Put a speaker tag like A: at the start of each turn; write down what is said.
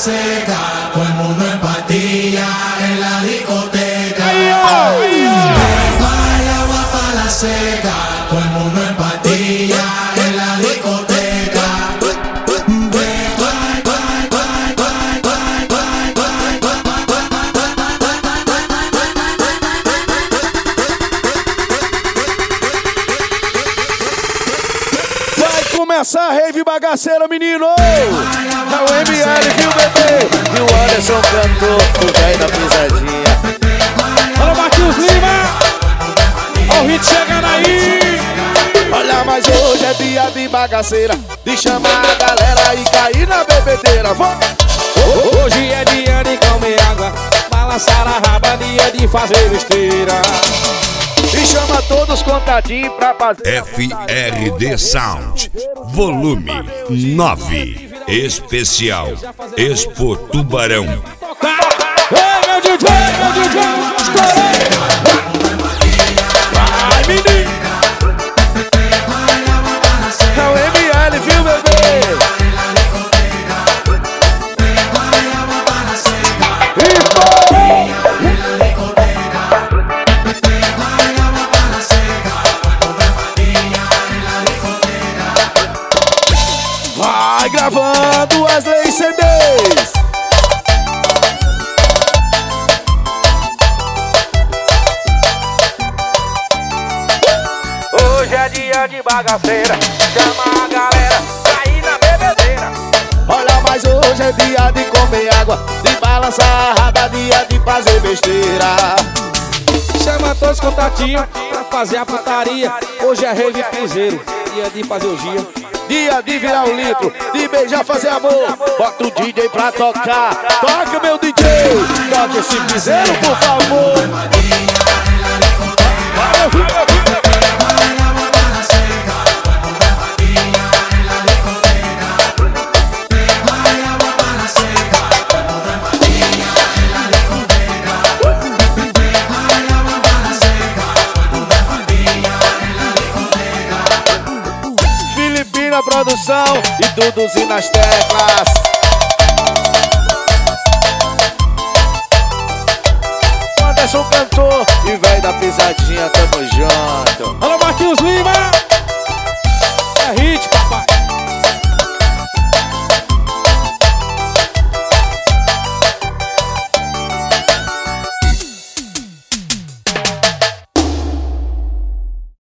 A: seca, todo el mundo en pastilla en la discoteca. Hay agua para la seca, todo el mundo en pastilla en la discoteca.
B: Começar a rave bagaceira, menino! É o ML, viu, bebê? E o Anderson cantou, o velho da pisadinha.
C: Alô, Marquinhos Lima! Ó o hit chegando aí!
B: Olha, mas hoje é dia de bagaceira, de chamar a galera e cair na bebedeira.
C: Hoje é dia de comer água, balançar a raba, dia de fazer besteira.
B: E chama todos os contatinhos pra fazer
D: FRD Sound, volume 9, especial Expo Tubarão.
C: Ei, meu DJ, estourei! Vai, menino!
B: É o ML, viu, bebê? Vai gravando as leis CDs.
C: Hoje é dia de bagaceira, chama a galera, cair na bebedeira.
B: Olha, mas hoje é dia de comer água, de balançar a raba, dia de fazer besteira.
C: Chama todos os contatinhos pra fazer a putaria. Hoje é rave piseiro, dia de fazer o dia.
B: Dia de virar um litro, de beijar, fazer amor. Bota o DJ pra tocar, toca meu DJ, toca esse piseiro, por favor. Filipina Produção e Duduzinho nas teclas. Anderson cantor e velho da pisadinha, tamo junto.
C: Alô, Marquinhos Lima!